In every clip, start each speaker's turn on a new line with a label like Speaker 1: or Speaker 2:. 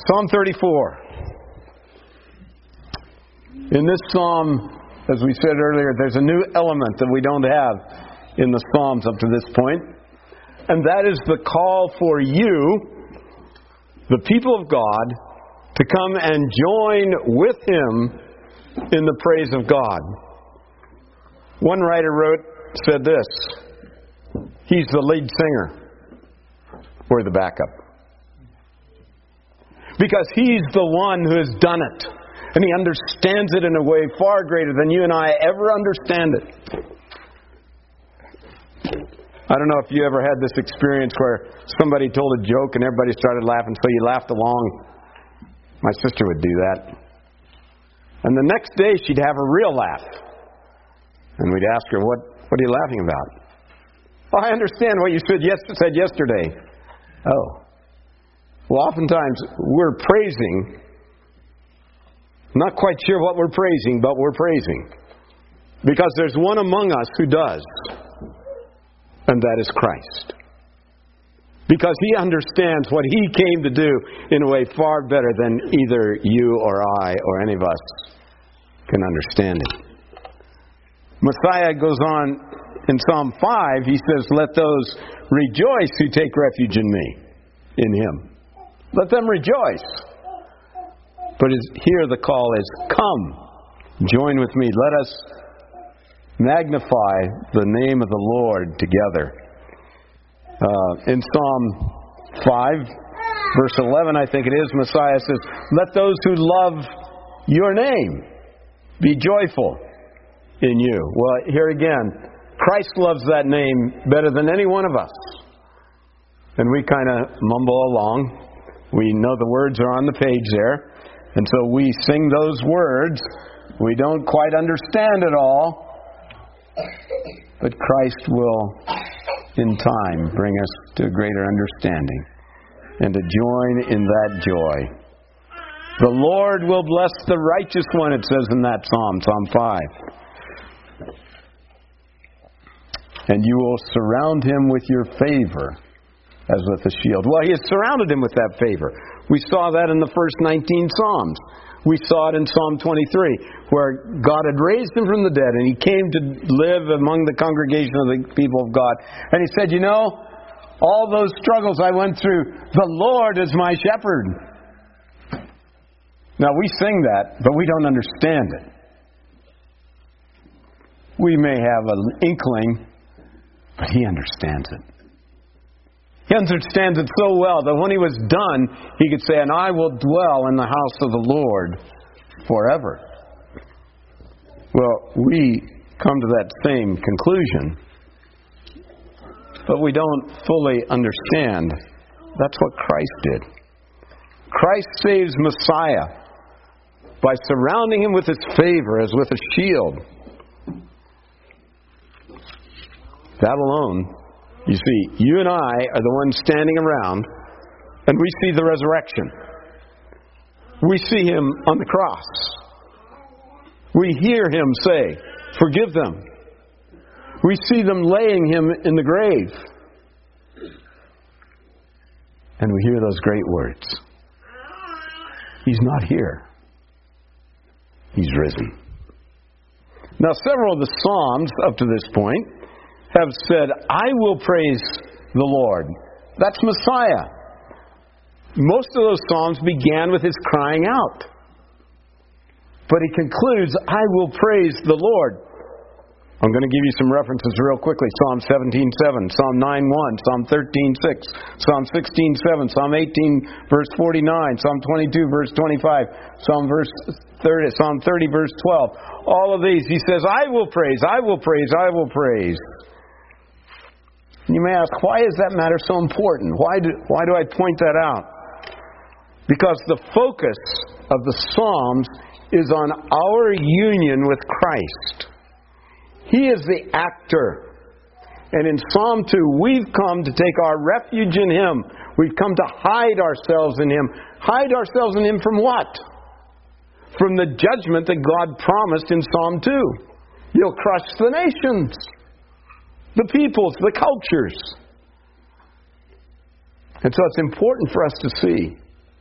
Speaker 1: Psalm 34. In this psalm, as we said earlier, there's a new element that we don't have in the Psalms up to this point. And that is the call for you, the people of God, to come and join with Him in the praise of God. One writer said this: He's the lead singer or the backup. Because He's the one who has done it. And He understands it in a way far greater than you and I ever understand it. I don't know if you ever had this experience where somebody told a joke and everybody started laughing, so you laughed along. My sister would do that. And the next day she'd have a real laugh. And we'd ask her, what are you laughing about? Well, I understand what you said yesterday. Oh. Well, oftentimes we're praising. Not quite sure what we're praising, but we're praising. Because there's one among us who does. And that is Christ. Because He understands what He came to do in a way far better than either you or I or any of us can understand it. Messiah goes on in Psalm 5, he says, let those rejoice who take refuge in me, in Him. Let them rejoice. But here the call is, come, join with me. Let us magnify the name of the Lord together. In Psalm 5, verse 11, I think it is, Messiah says, let those who love your name be joyful in you. Well, here again, Christ loves that name better than any one of us. And we kind of mumble along. We know the words are on the page there. And so we sing those words. We don't quite understand it all. But Christ will, in time, bring us to a greater understanding and to join in that joy. The Lord will bless the righteous one, it says in that psalm, Psalm 5. And you will surround him with your favor as with a shield. Well, He has surrounded him with that favor. We saw that in the first 19 Psalms. We saw it in Psalm 23, where God had raised Him from the dead, and He came to live among the congregation of the people of God. And He said, you know, all those struggles I went through, the Lord is my shepherd. Now, we sing that, but we don't understand it. We may have an inkling, but He understands it. He understands it so well that when He was done, He could say, and I will dwell in the house of the Lord forever. Well, we come to that same conclusion, but we don't fully understand. That's what Christ did. Christ saves Messiah by surrounding him with His favor as with a shield. That alone, you see, you and I are the ones standing around, and we see the resurrection. We see Him on the cross. We hear Him say, forgive them. We see them laying Him in the grave. And we hear those great words. He's not here. He's risen. Now, several of the Psalms up to this point have said, I will praise the Lord. That's Messiah. Most of those Psalms began with His crying out. But He concludes, I will praise the Lord. I'm going to give you some references real quickly. Psalm 17:7, Psalm 9:1, Psalm 13:6, Psalm 16:7, Psalm 18, verse 49, Psalm 22, verse 25, Psalm 30, verse 12. All of these, He says, I will praise, I will praise, I will praise. You may ask, why is that matter so important? Why do I point that out? Because the focus of the Psalms is on our union with Christ. He is the actor. And in Psalm 2, we've come to take our refuge in Him. We've come to hide ourselves in Him. Hide ourselves in Him from what? From the judgment that God promised in Psalm 2. You'll crush the nations, the peoples, the cultures. And so it's important for us to see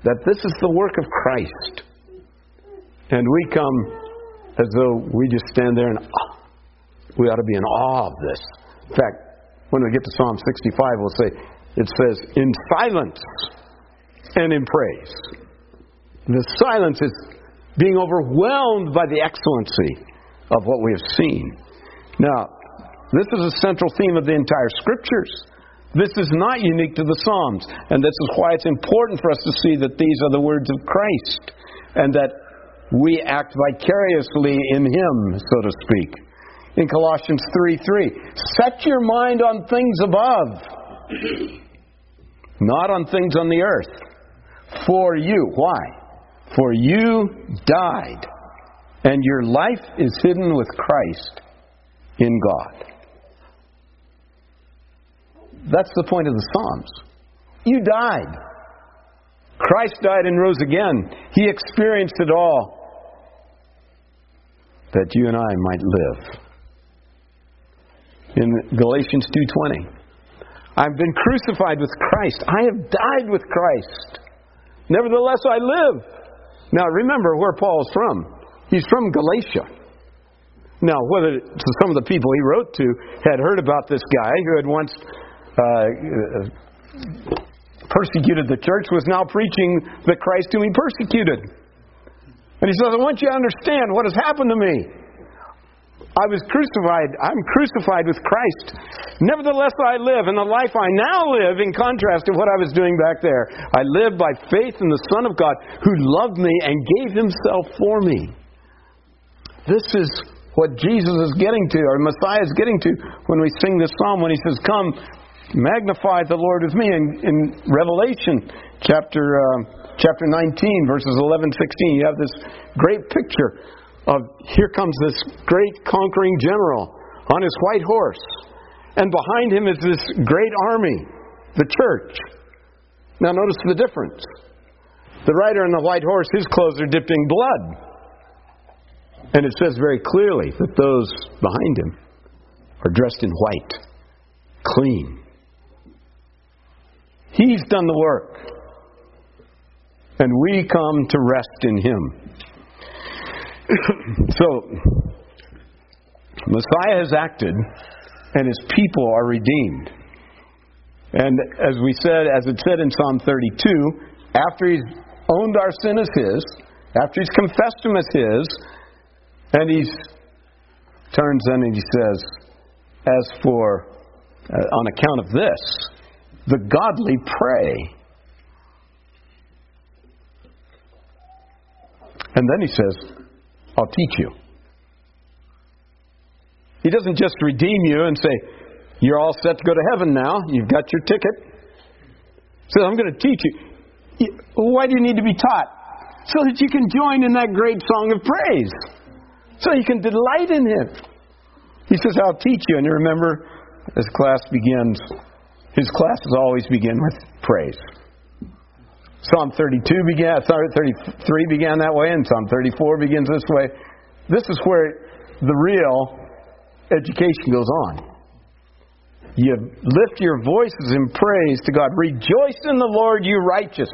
Speaker 1: that this is the work of Christ. And we come as though we just stand there and we ought to be in awe of this. In fact, when we get to Psalm 65, we'll say, it says, in silence and in praise. The silence is being overwhelmed by the excellency of what we have seen. Now, this is a central theme of the entire Scriptures. This is not unique to the Psalms, and this is why it's important for us to see that these are the words of Christ, and that we act vicariously in Him, so to speak. In Colossians 3:3, set your mind on things above, not on things on the earth. For you, why? For you died, and your life is hidden with Christ in God. That's the point of the Psalms. You died. Christ died and rose again. He experienced it all that you and I might live. In Galatians 2:20, I've been crucified with Christ. I have died with Christ. Nevertheless, I live. Now, remember where Paul's from. He's from Galatia. Now, whether some of the people he wrote to had heard about this guy who had once persecuted the church was now preaching the Christ whom he persecuted. And he says, I want you to understand what has happened to me. I was crucified. I'm crucified with Christ. Nevertheless, I live. And the life I now live, in contrast to what I was doing back there, I live by faith in the Son of God who loved me and gave Himself for me. This is what Jesus is getting to, or Messiah is getting to, when we sing this psalm, when He says, come, magnify the Lord with me. In Revelation chapter 19, verses 11, 16, you have this great picture of, here comes this great conquering general on his white horse. And behind him is this great army, the church. Now notice the difference. The rider on the white horse, his clothes are dipped in blood. And it says very clearly that those behind him are dressed in white, clean. He's done the work. And we come to rest in Him. So, Messiah has acted, and His people are redeemed. And as it said in Psalm 32, after He's owned our sin as His, after He's confessed Him as His, and He turns then and He says, as for, on account of this, the godly pray. And then He says, I'll teach you. He doesn't just redeem you and say, you're all set to go to heaven now. You've got your ticket. He says, I'm going to teach you. Why do you need to be taught? So that you can join in that great song of praise. So you can delight in Him. He says, I'll teach you. And you remember, as class begins, his classes always begin with praise. Psalm 33 began that way, and Psalm 34 begins this way. This is where the real education goes on. You lift your voices in praise to God. Rejoice in the Lord, you righteous.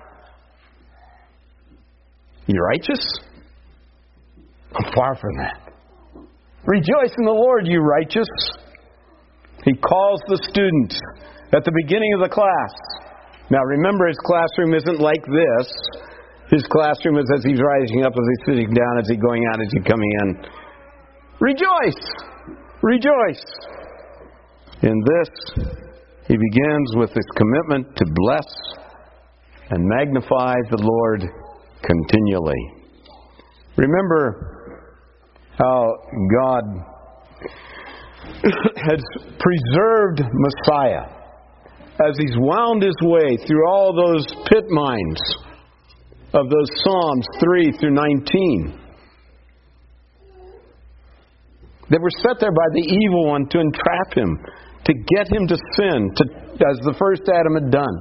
Speaker 1: You righteous? I'm far from that. Rejoice in the Lord, you righteous. He calls the students at the beginning of the class. Now remember, his classroom isn't like this. His classroom is as he's rising up, as he's sitting down, as he's going out, as he's coming in. Rejoice! Rejoice! In this, he begins with his commitment to bless and magnify the Lord continually. Remember how God has preserved Messiah as He's wound His way through all those pit mines of those Psalms 3 through 19. They were set there by the evil one to entrap Him, to get Him to sin, as the first Adam had done.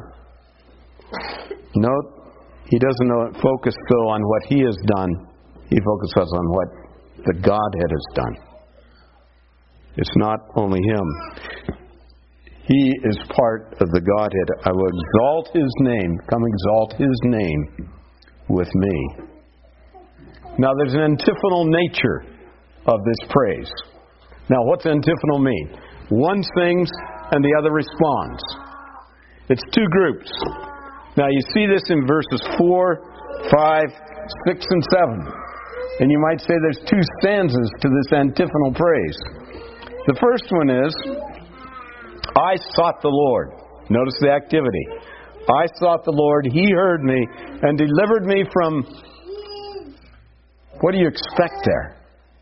Speaker 1: Note, He doesn't focus, though, on what He has done. He focuses on what the Godhead has done. It's not only Him. He is part of the Godhead. I will exalt His name. Come exalt His name with me. Now there's an antiphonal nature of this praise. Now what's antiphonal mean? One sings and the other responds. It's two groups. Now you see this in verses 4, 5, 6, and 7. And you might say there's two stanzas to this antiphonal praise. The first one is, I sought the Lord. Notice the activity. I sought the Lord, He heard me, and delivered me from... What do you expect there?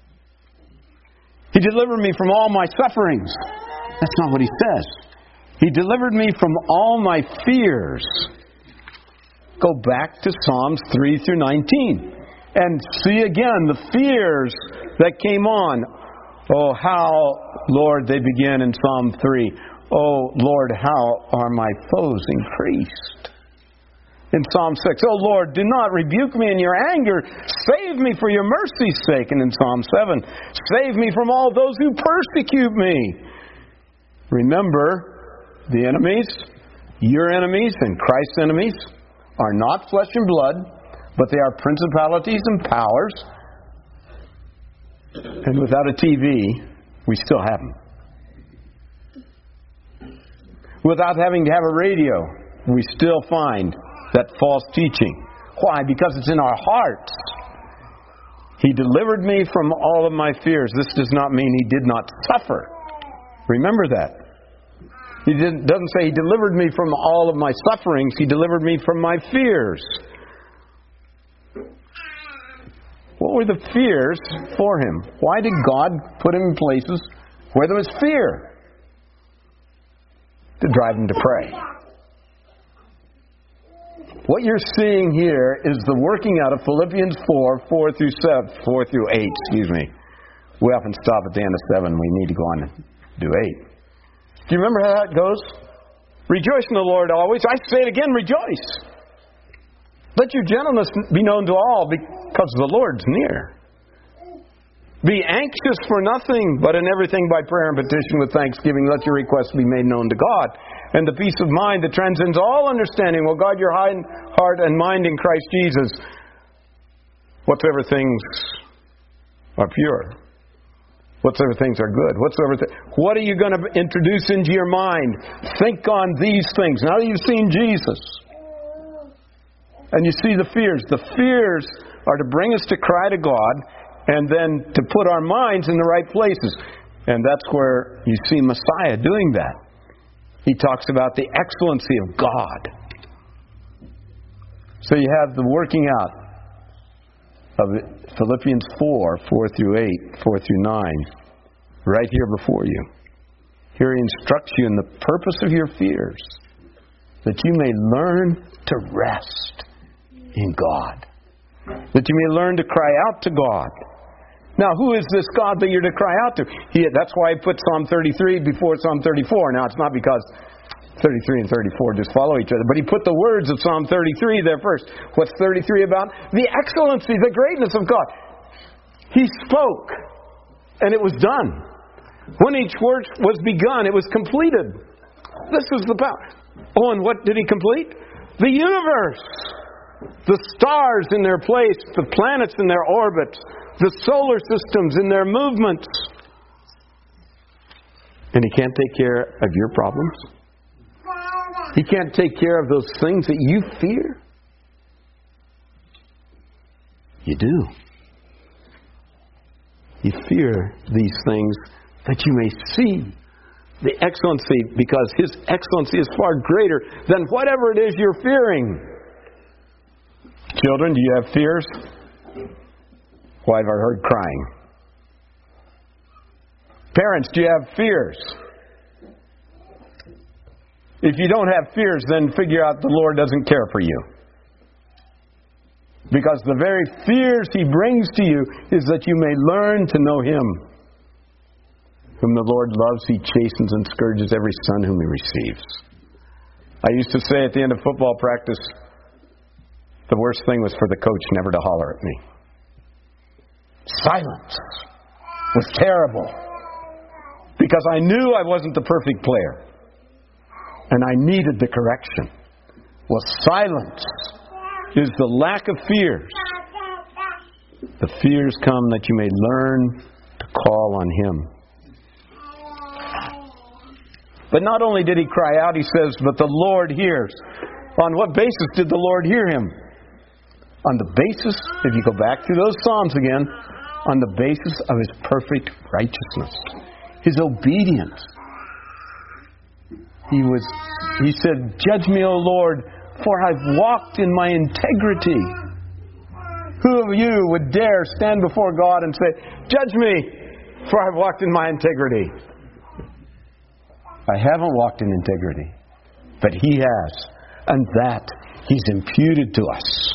Speaker 1: He delivered me from all my sufferings. That's not what He says. He delivered me from all my fears. Go back to Psalms 3 through 19 and see again the fears that came on. Oh, how, Lord, they begin in Psalm 3. Oh, Lord, how are my foes increased? In Psalm 6, oh, Lord, do not rebuke me in your anger. Save me for your mercy's sake. And in Psalm 7, save me from all those who persecute me. Remember, the enemies, your enemies and Christ's enemies, are not flesh and blood, but they are principalities and powers. And without a TV, we still have them. Without having to have a radio, we still find that false teaching. Why? Because it's in our hearts. He delivered me from all of my fears. This does not mean He did not suffer. Remember that. He doesn't say He delivered me from all of my sufferings. He delivered me from my fears. What were the fears for Him? Why did God put Him in places where there was fear? To drive Him to pray. What you're seeing here is the working out of Philippians 4 through 8. We often stop at the end of 7. We need to go on and do 8. Do you remember how that goes? Rejoice in the Lord always. I say it again, rejoice. Let your gentleness be known to all, because the Lord's near. Be anxious for nothing, but in everything by prayer and petition with thanksgiving, let your requests be made known to God. And the peace of mind that transcends all understanding will guard your heart and mind in Christ Jesus. Whatsoever things are pure. Whatsoever things are good. What are you going to introduce into your mind? Think on these things. Now that you've seen Jesus. And you see the fears. The fears are to bring us to cry to God and then to put our minds in the right places. And that's where you see Messiah doing that. He talks about the excellency of God. So you have the working out of Philippians 4 through 8, 4 through 9, right here before you. Here He instructs you in the purpose of your fears, that you may learn to rest in God. That you may learn to cry out to God. Now, who is this God that you're to cry out to? That's why I put Psalm 33 before Psalm 34. Now, it's not because 33 and 34 just follow each other, but He put the words of Psalm 33 there first. What's 33 about? The excellency, the greatness of God. He spoke, and it was done. When each work was begun, it was completed. This was the power. Oh, and what did He complete? The universe. The stars in their place, the planets in their orbits, the solar systems in their movements. And He can't take care of your problems? He can't take care of those things that you fear? You do. You fear these things that you may see the excellency, because His excellency is far greater than whatever it is you're fearing. Children, do you have fears? Why have I heard crying? Parents, do you have fears? If you don't have fears, then figure out the Lord doesn't care for you. Because the very fears He brings to you is that you may learn to know Him. Whom the Lord loves, He chastens and scourges every son whom He receives. I used to say at the end of football practice, the worst thing was for the coach never to holler at me. Silence was terrible. Because I knew I wasn't the perfect player. and I needed the correction. Well, silence is the lack of fears. The fears come that you may learn to call on Him. But not only did he cry out, he says, but the Lord hears. On what basis did the Lord hear him? On the basis, if you go back through those Psalms again, on the basis of His perfect righteousness, His obedience. He said, judge me, O Lord, for I've walked in my integrity. Who of you would dare stand before God and say, judge me, for I've walked in my integrity? I haven't walked in integrity, but He has, and that He's imputed to us.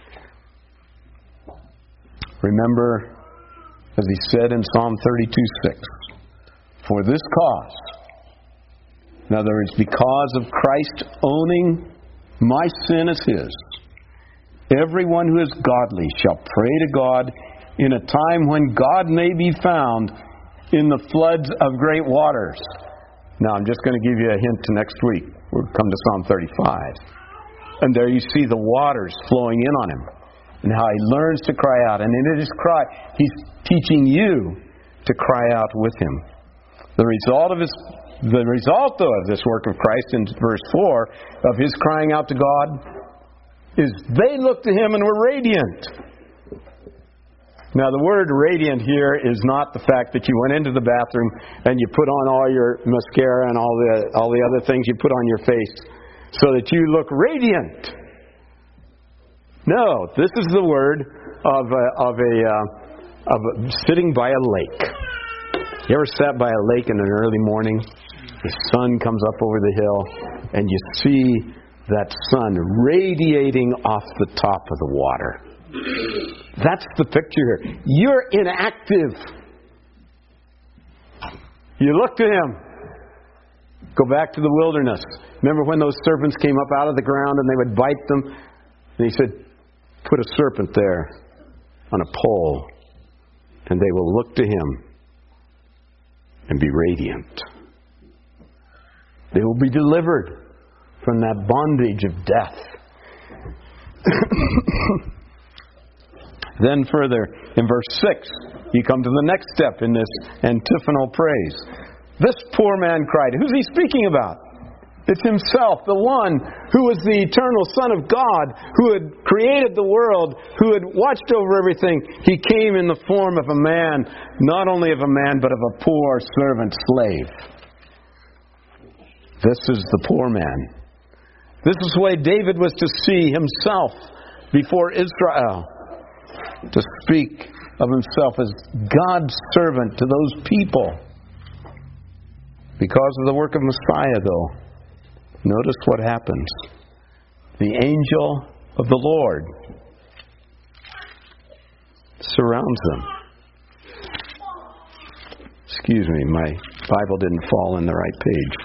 Speaker 1: Remember, as He said in Psalm 32:6, for this cause, in other words, because of Christ owning my sin as His, everyone who is godly shall pray to God in a time when God may be found in the floods of great waters. Now, I'm just going to give you a hint to next week. We'll come to Psalm 35. And there you see the waters flowing in on him, and how he learns to cry out. And in his cry, he's teaching you to cry out with him. The result, though, of this work of Christ in verse 4 of his crying out to God is they looked to him and were radiant. Now, the word radiant here is not the fact that you went into the bathroom and you put on all your mascara and all the other things you put on your face so that you look radiant. No, this is the word of sitting by a lake. You ever sat by a lake in an early morning? The sun comes up over the hill and you see that sun radiating off the top of the water. That's the picture here. You're inactive. You look to him. Go back to the wilderness. Remember when those serpents came up out of the ground and they would bite them? And he said, put a serpent there on a pole, and they will look to him and be radiant. They will be delivered from that bondage of death. Then further, in verse 6, you come to the next step in this antiphonal praise. This poor man cried. Who's he speaking about? It's himself, the one who was the eternal Son of God, who had created the world, who had watched over everything. He came in the form of a man, not only of a man, but of a poor servant slave. This is the poor man. This is the way David was to see himself before Israel, to speak of himself as God's servant to those people. Because of the work of Messiah, though, notice what happens. The angel of the Lord surrounds them. Excuse me, my Bible didn't fall in the right page.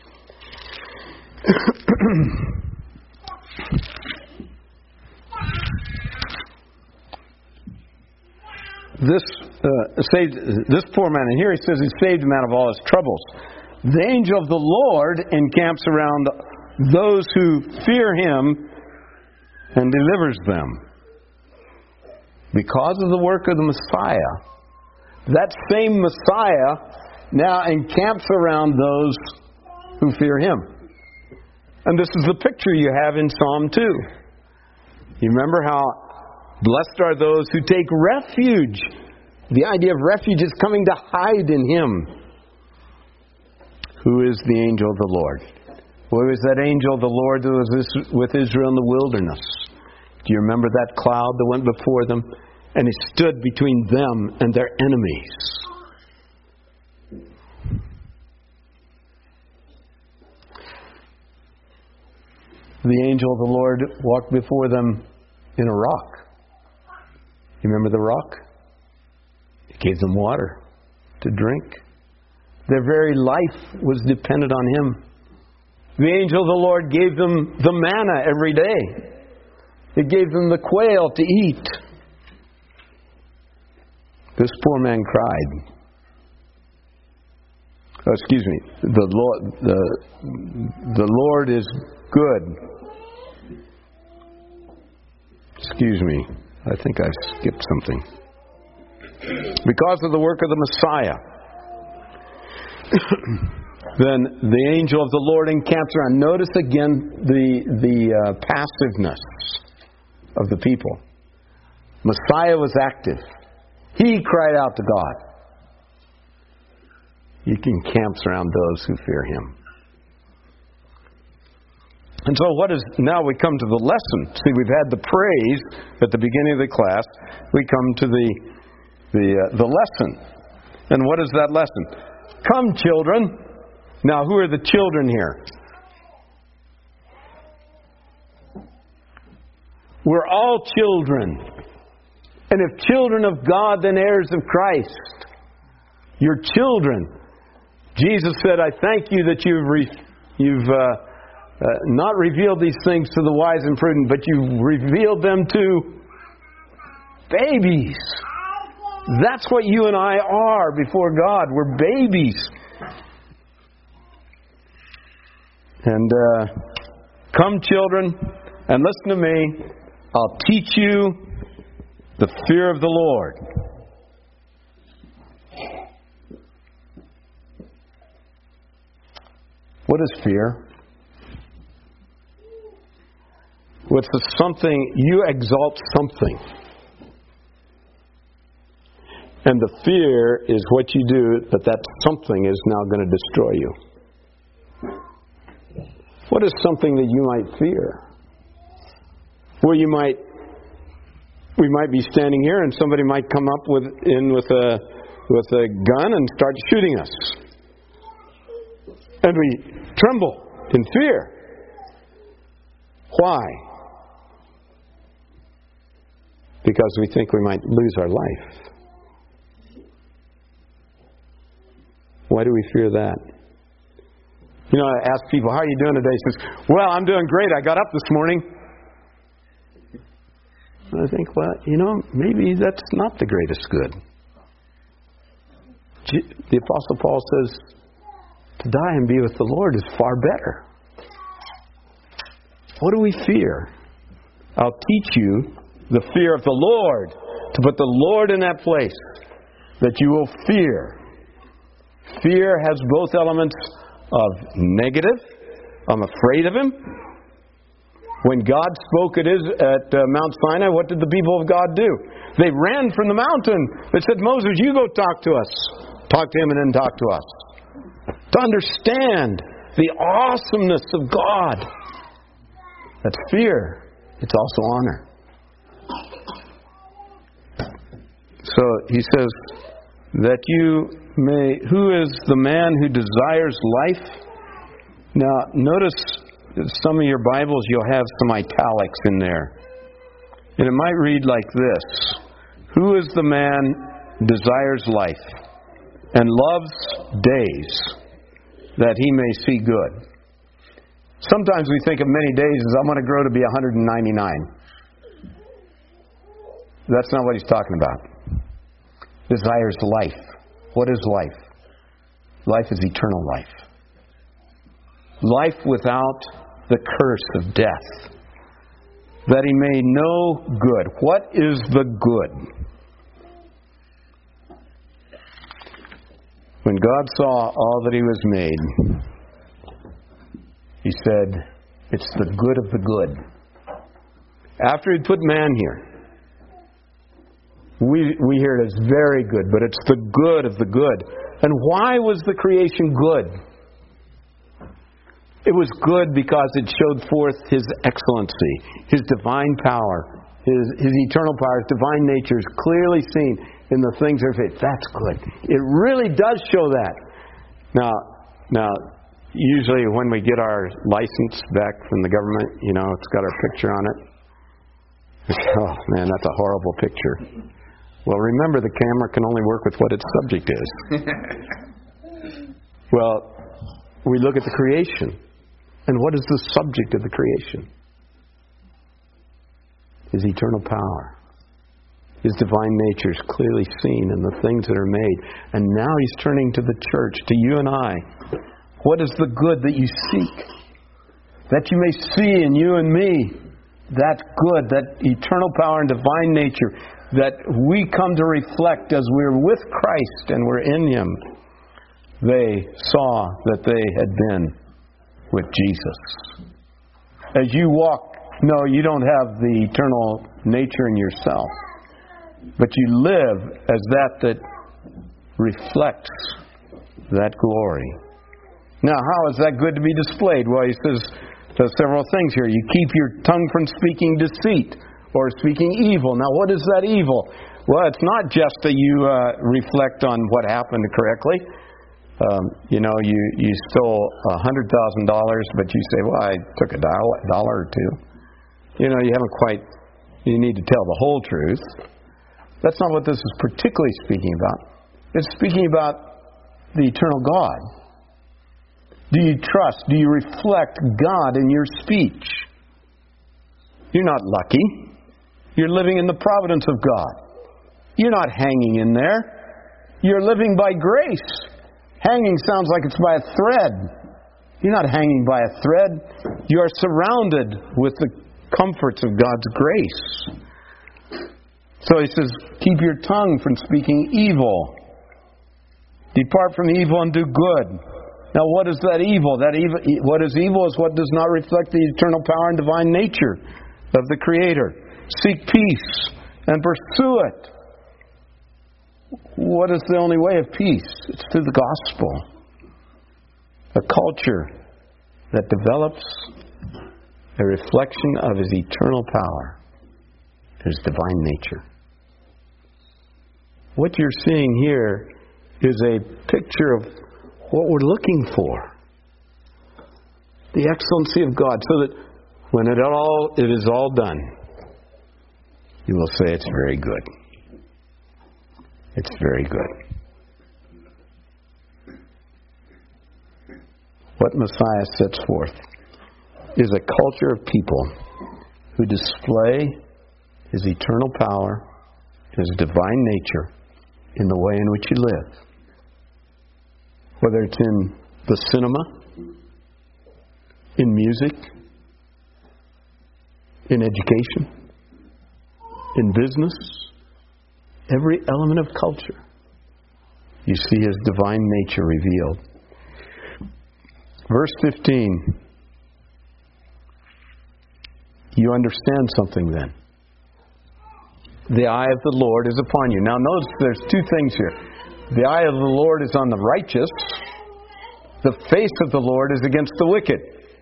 Speaker 1: This poor man, and here he says he saved a man of all his troubles. The angel of the Lord encamps around those who fear him and delivers them. Because of the work of the Messiah, that same Messiah now encamps around those who fear him. And this is the picture you have in Psalm 2. You remember how blessed are those who take refuge. The idea of refuge is coming to hide in him. Who is the angel of the Lord? Who is that angel of the Lord that was with Israel in the wilderness? Do you remember that cloud that went before them? And he stood between them and their enemies. The angel of the Lord walked before them in a rock. You remember the rock? It gave them water to drink. Their very life was dependent on him. The angel of the Lord gave them the manna every day. It gave them the quail to eat. This poor man cried. The Lord is good. Excuse me. I think I skipped something. Because of the work of the Messiah, then the angel of the Lord encamps around. Notice again the passiveness of the people. Messiah was active. He cried out to God. He encamps around those who fear Him. And so now we come to the lesson. See, we've had the praise at the beginning of the class. We come to the lesson. And what is that lesson? Come, children. Now, who are the children here? We're all children. And if children of God, then heirs of Christ. You're children. Jesus said, I thank you that you've not revealed these things to the wise and prudent, but you've revealed them to babies. That's what you and I are before God. We're babies. And come, children, and listen to me. I'll teach you the fear of the Lord. What is fear? What's the something? You exalt something. And the fear is what you do, but that something is now going to destroy you. What is something that you might fear? Well, we might be standing here and somebody might come up with a gun and start shooting us. And we tremble in fear. Why? Because we think we might lose our life. Why do we fear that? You know, I ask people, how are you doing today? He says, well, I'm doing great. I got up this morning. And I think, well, maybe that's not the greatest good. The Apostle Paul says, to die and be with the Lord is far better. What do we fear? I'll teach you the fear of the Lord, to put the Lord in that place, that you will fear. Fear has both elements of negative. I'm afraid of Him. When God spoke at Mount Sinai, what did the people of God do? They ran from the mountain. They said, Moses, you go talk to us. Talk to Him and then talk to us. To understand the awesomeness of God. That's fear. It's also honor. So he says that who is the man who desires life? Now, notice some of your Bibles, you'll have some italics in there. And it might read like this. Who is the man who desires life and loves days that he may see good? Sometimes we think of many days as I'm going to grow to be 199. That's not what he's talking about. Desires life. What is life? Life is eternal life. Life without the curse of death. That he may know good. What is the good? When God saw all that He was made, He said, it's the good of the good. After He'd put man here, we hear it as very good, but it's the good of the good. And why was the creation good? It was good because it showed forth His excellency, His divine power, His eternal power, His divine nature is clearly seen in the things of faith. That's good. It really does show that. Now, usually when we get our license back from the government, it's got our picture on it. Oh, man, that's a horrible picture. Well, remember, the camera can only work with what its subject is. Well, we look at the creation. And what is the subject of the creation? His eternal power. His divine nature is clearly seen in the things that are made. And now He's turning to the church, to you and I. What is the good that you seek? That you may see in you and me that good, that eternal power and divine nature that we come to reflect as we're with Christ and we're in Him. They saw that they had been with Jesus. As you walk, no, you don't have the eternal nature in yourself. But you live as that reflects that glory. Now, how is that good to be displayed? Well, he says several things here. You keep your tongue from speaking deceit or speaking evil. Now, what is that evil? Well, it's not just that you reflect on what happened correctly. You stole $100,000, but you say, well, I took $1 or two. You haven't quite, you need to tell the whole truth. That's not what this is particularly speaking about. It's speaking about the eternal God. Do you trust? Do you reflect God in your speech? You're not lucky. You're living in the providence of God. You're not hanging in there. You're living by grace. Hanging sounds like it's by a thread. You're not hanging by a thread. You are surrounded with the comforts of God's grace. So he says, keep your tongue from speaking evil. Depart from evil and do good. Now, what is that evil? What is evil is what does not reflect the eternal power and divine nature of the Creator. Seek peace and pursue it. What is the only way of peace? It's through the gospel. A culture that develops a reflection of His eternal power, His divine nature. What you're seeing here is a picture of what we're looking for. The excellency of God, so that when it is all done, you will say it's very good. It's very good. What Messiah sets forth is a culture of people who display His eternal power, His divine nature in the way in which He lives. Whether it's in the cinema, in music, in education, in business, every element of culture, you see His divine nature revealed. Verse 15. You understand something then. The eye of the Lord is upon you. Now notice there's two things here. The eye of the Lord is on the righteous. The face of the Lord is against the wicked.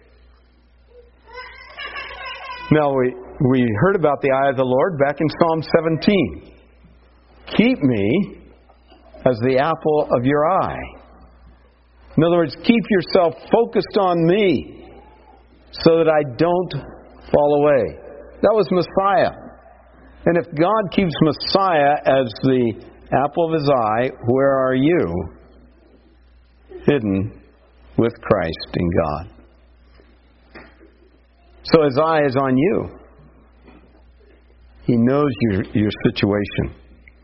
Speaker 1: Now we heard about the eye of the Lord back in Psalm 17. Keep me as the apple of your eye. In other words, keep yourself focused on me so that I don't fall away. That was Messiah. And if God keeps Messiah as the apple of His eye, where are you? Hidden with Christ in God. So His eye is on you. He knows your situation.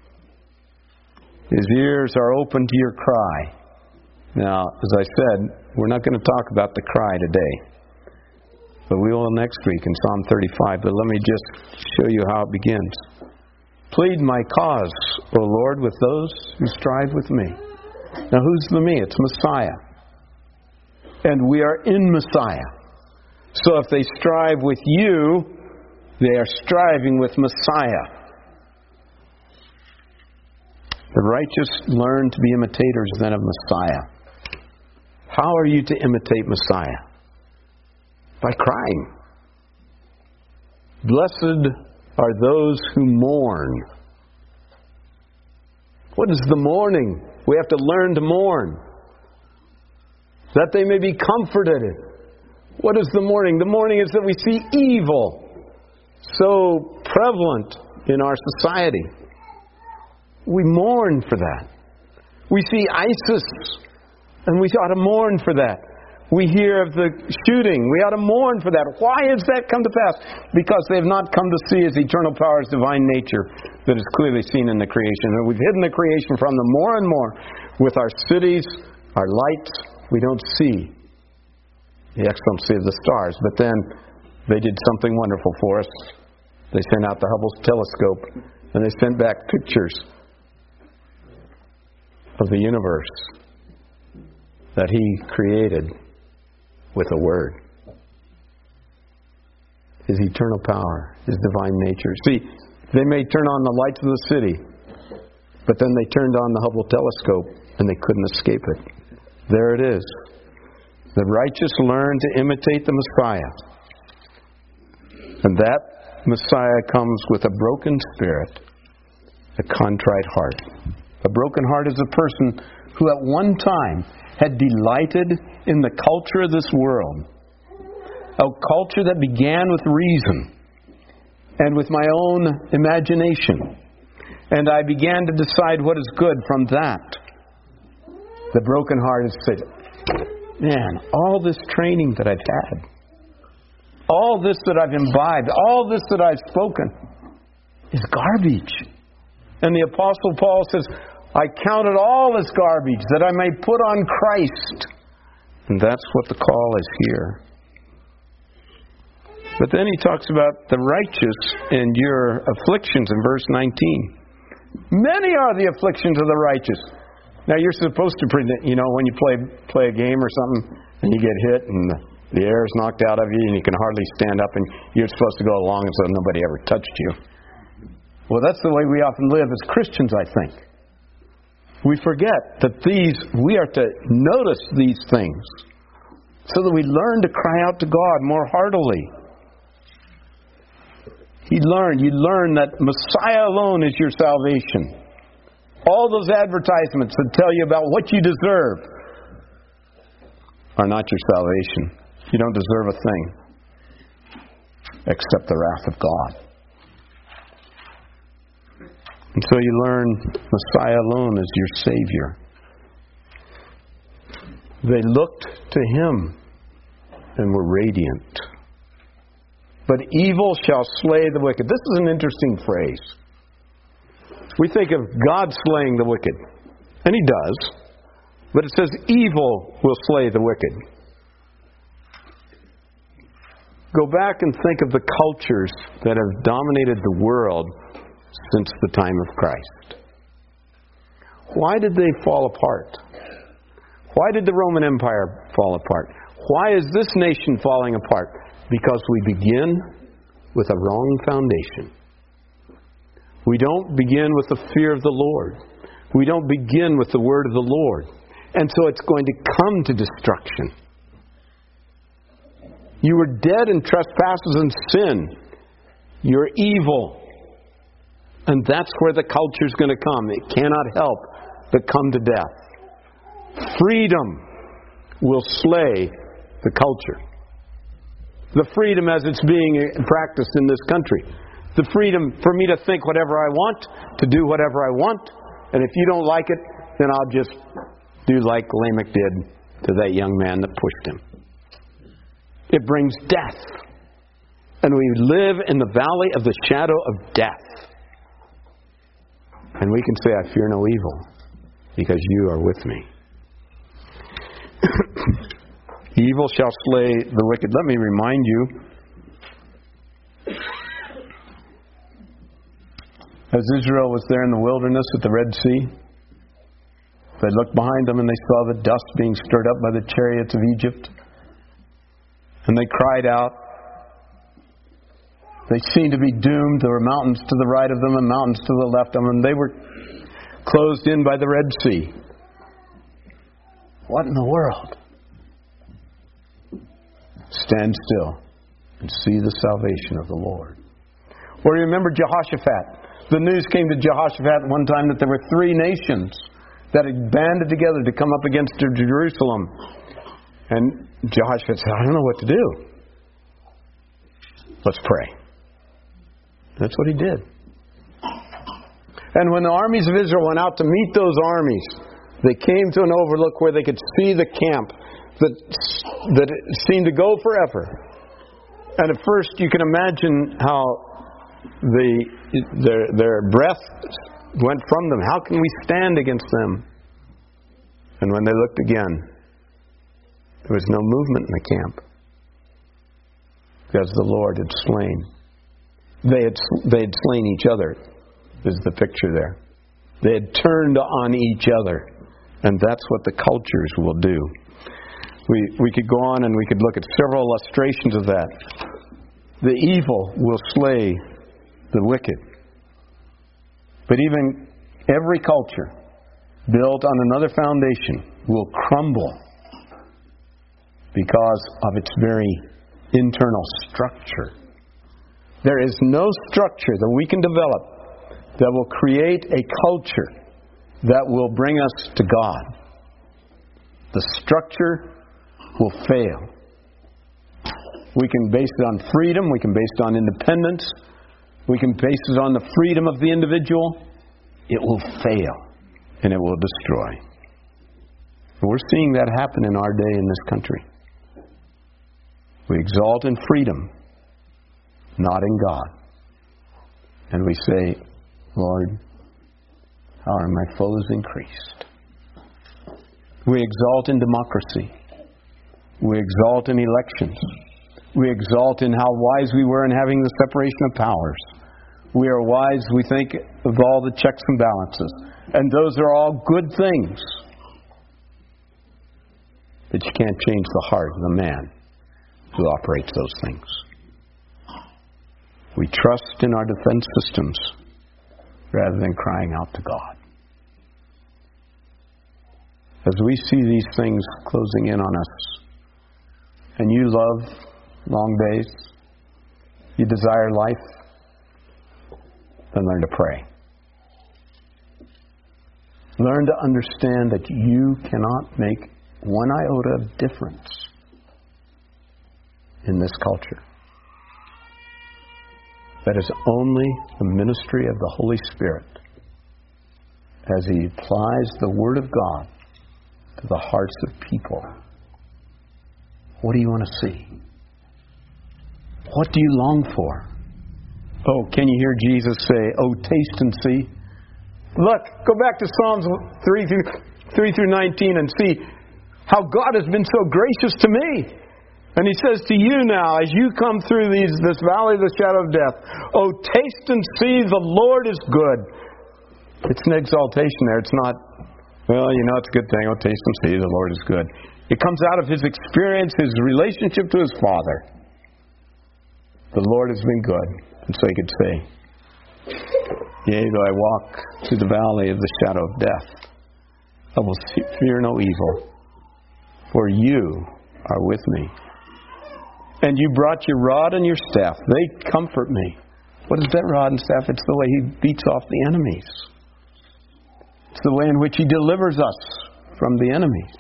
Speaker 1: His ears are open to your cry. Now, as I said, we're not going to talk about the cry today. But we will next week in Psalm 35. But let me just show you how it begins. Plead my cause, O Lord, with those who strive with me. Now, who's the me? It's Messiah. And we are in Messiah. So if they strive with you, they are striving with Messiah. The righteous learn to be imitators then of Messiah. How are you to imitate Messiah? By crying. Blessed are those who mourn. What is the mourning? We have to learn to mourn, that they may be comforted. What is the mourning? The mourning is that we see evil so prevalent in our society. We mourn for that. We see ISIS, and we ought to mourn for that. We hear of the shooting. We ought to mourn for that. Why has that come to pass? Because they have not come to see His eternal power, His divine nature that is clearly seen in the creation. And we've hidden the creation from them more and more. With our cities, our lights, we don't see the excellency of the stars. But then they did something wonderful for us. They sent out the Hubble telescope, and they sent back pictures of the universe that He created with a word. His eternal power, His divine nature. See, they may turn on the lights of the city, but then they turned on the Hubble telescope and they couldn't escape it. There it is. The righteous learn to imitate the Messiah. And that Messiah comes with a broken spirit, a contrite heart. A broken heart is a person who at one time had delighted in the culture of this world, a culture that began with reason and with my own imagination, and I began to decide what is good from that. The broken heart is said, man, all this training that I've had, all this that I've imbibed, all this that I've spoken is garbage. And the Apostle Paul says, I count it all as garbage, that I may put on Christ. And that's what the call is here. But then he talks about the righteous and your afflictions in verse 19. Many are the afflictions of the righteous. Now you're supposed to pretend, when you play a game or something, and you get hit and the air is knocked out of you and you can hardly stand up and you're supposed to go along as though nobody ever touched you. Well, that's the way we often live as Christians, I think. We forget that we are to notice these things so that we learn to cry out to God more heartily. You learn that Messiah alone is your salvation. All those advertisements that tell you about what you deserve are not your salvation. You don't deserve a thing except the wrath of God. And so you learn Messiah alone is your Savior. They looked to Him and were radiant. But evil shall slay the wicked. This is an interesting phrase. We think of God slaying the wicked. And He does. But it says evil will slay the wicked. Go back and think of the cultures that have dominated the world since the time of Christ. Why did they fall apart? Why did the Roman Empire fall apart? Why is this nation falling apart? Because we begin with a wrong foundation. We don't begin with the fear of the Lord. We don't begin with the word of the Lord. And so it's going to come to destruction. You were dead in trespasses and sin. You're evil. And that's where the culture is going to come. It cannot help but come to death. Freedom will slay the culture. The freedom as it's being practiced in this country. The freedom for me to think whatever I want, to do whatever I want. And if you don't like it, then I'll just do like Lamech did to that young man that pushed him. It brings death. And we live in the valley of the shadow of death. And we can say, I fear no evil, because you are with me. Evil shall slay the wicked. Let me remind you, as Israel was there in the wilderness at the Red Sea, they looked behind them and they saw the dust being stirred up by the chariots of Egypt. And they cried out. They seemed to be doomed. There were mountains to the right of them and mountains to the left of them. And they were closed in by the Red Sea. What in the world? Stand still and see the salvation of the Lord. Or you remember Jehoshaphat. The news came to Jehoshaphat one time that there were 3 nations that had banded together to come up against Jerusalem. And Jehoshaphat said, I don't know what to do. Let's pray. That's what he did. And when the armies of Israel went out to meet those armies, they came to an overlook where they could see the camp. that seem to go forever. And at first you can imagine how their breath went from them. How can we stand against them? And when they looked again, there was no movement in the camp, because the Lord had slain. They had slain each other, is the picture there. They had turned on each other. And that's what the cultures will do. We could go on and we could look at several illustrations of that. The evil will slay the wicked. But even every culture built on another foundation will crumble because of its very internal structure. There is no structure that we can develop that will create a culture that will bring us to God. The structure will fail. We can base it on freedom. We can base it on independence. We can base it on the freedom of the individual. It will fail, and it will destroy. And we're seeing that happen in our day in this country. We exalt in freedom, not in God. And we say, Lord, how are my foes increased? We exalt in democracy. We exalt in elections. We exalt in how wise we were in having the separation of powers. We are wise, we think, of all the checks and balances. And those are all good things. But you can't change the heart of the man who operates those things. We trust in our defense systems rather than crying out to God. As we see these things closing in on us, and you love long days, you desire life, then learn to pray. Learn to understand that you cannot make one iota of difference in this culture. That is only the ministry of the Holy Spirit as He applies the Word of God to the hearts of people. What do you want to see? What do you long for? Oh, can you hear Jesus say, "Oh, taste and see"? Look, go back to Psalms 3 through 19 and see how God has been so gracious to me. And He says to you now, as you come through this valley of the shadow of death, "Oh, taste and see the Lord is good." It's an exaltation there. It's not, well, it's a good thing. "Oh, taste and see the Lord is good." It comes out of His experience, His relationship to His Father. The Lord has been good. And so He could say, "Yea, though I walk through the valley of the shadow of death, I will fear no evil, for you are with me. And you brought your rod and your staff. They comfort me." What is that rod and staff? It's the way He beats off the enemies. It's the way in which He delivers us from the enemies.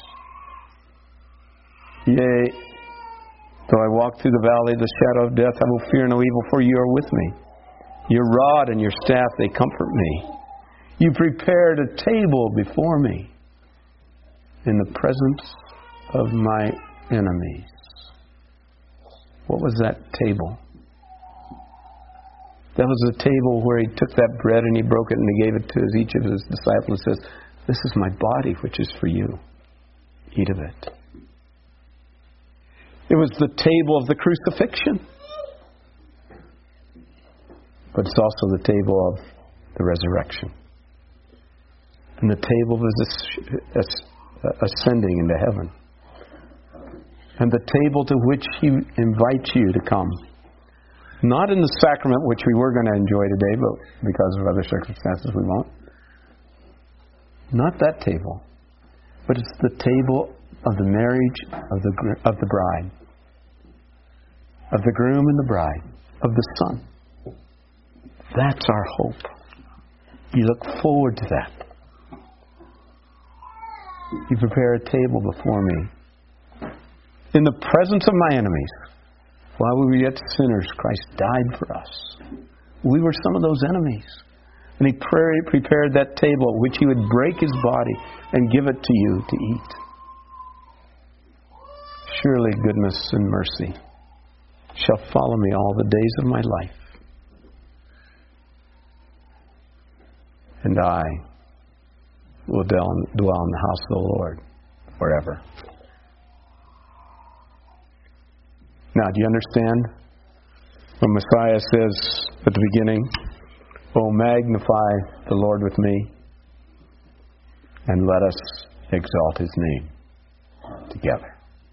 Speaker 1: "Yea, though I walk through the valley of the shadow of death, I will fear no evil, for you are with me. Your rod and your staff, they comfort me. You prepared a table before me in the presence of my enemies." What was that table? That was the table where He took that bread and He broke it and He gave it to each of His disciples and says, "This is my body which is for you. Eat of it." It was the table of the crucifixion. But it's also the table of the resurrection. And the table of His ascending into heaven. And the table to which He invites you to come. Not in the sacrament which we were going to enjoy today, but because of other circumstances we won't. Not that table. But it's the table of the marriage of the bride. Of the groom and the bride. Of the Son. That's our hope. You look forward to that. You prepare a table before me in the presence of my enemies. While we were yet sinners, Christ died for us. We were some of those enemies. And He prepared that table at which He would break His body and give it to you to eat. surely goodness and mercy shall follow me all the days of my life. And I will dwell in the house of the Lord forever. Now, do you understand? When Messiah says at the beginning, "Oh, magnify the Lord with me, and let us exalt His name together."